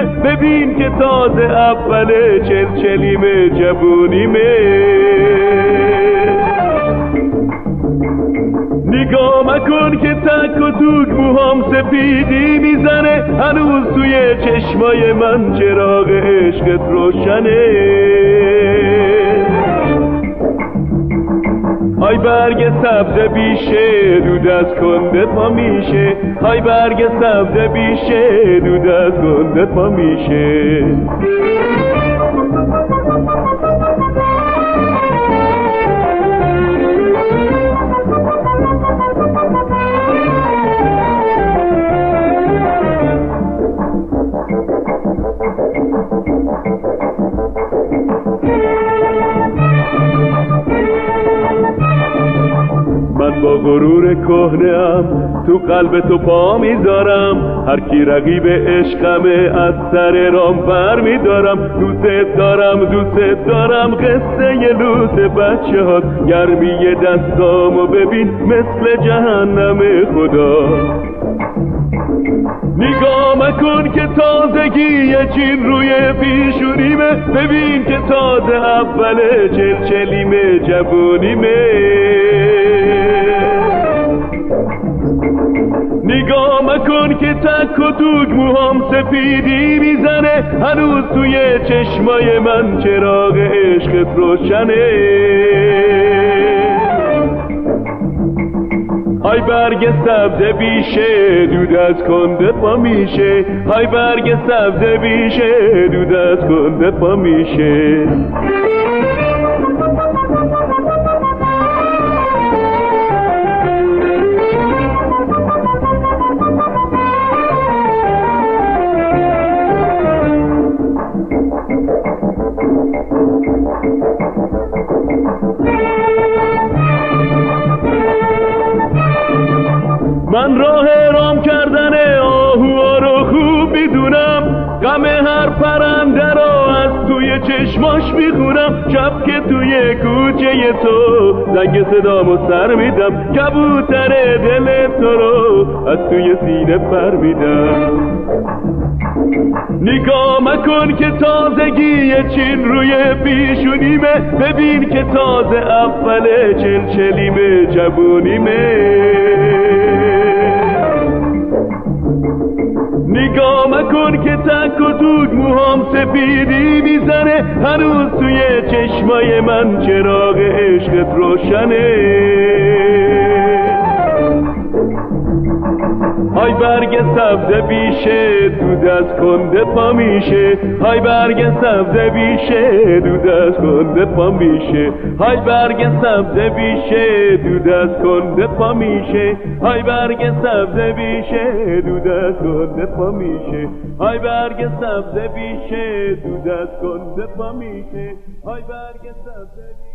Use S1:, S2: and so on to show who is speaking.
S1: ببین که تازه اوله چلچلیمه جوونیمه. نگاه مکن که تک و توک موهام سپیدی میزنه، هنوز توی چشمای من چراغ عشقت روشنه. های برگ سبز بیشه دود از کنده پا میشه، های برگ سبز بیشه دود از کنده پا میشه. من با غرور کهنه‌ام تو قلب تو پا میذارم، هر کی رقیب عشقمه از سر رام بر میدارم. دوست دارم قصه ی لوس بچه هاست، گرمی دستامو ببین مثل جهنم خدا. نگاه مکن که تازگی چین روی پیشونیمه، ببین که تازه اوله چلچلیمه جوونیمه. نگاه مکن که تک و توک موهام سپیدی میزنه، هنوز توی چشمای من چراغ عشقت روشنه. های برگ سبز بیشه دود از کنده پا میشه، های برگ سبز بیشه دود از کنده پا میشه. من راه رام کردن آهوها رو خوب میدونم، غم هر پرنده رو از توی چشماش میخونم. شب که توی کوچه تو زنگ صدامو سر میدم، کبوتر دل تو رو از توی سینه پر میدم. نگاه مکن که تازگی چین روی پیشونیمه، ببین که تازه اوله چلچلیمه جوونیمه. نگاه مکن که تک و توک موهام سپیدی میزنه، هنوز توی چشمای من چراغ عشقت روشنه. های برگ سبز بیشه دود از کنده پا میشه، های برگ سبز بیشه دود از کنده پا میشه، های برگ سبز بیشه دود از کنده پا میشه، های برگ سبز بیشه دود از کنده پا میشه، های برگ سبز بیشه دود از کنده پا میشه، های برگ سبز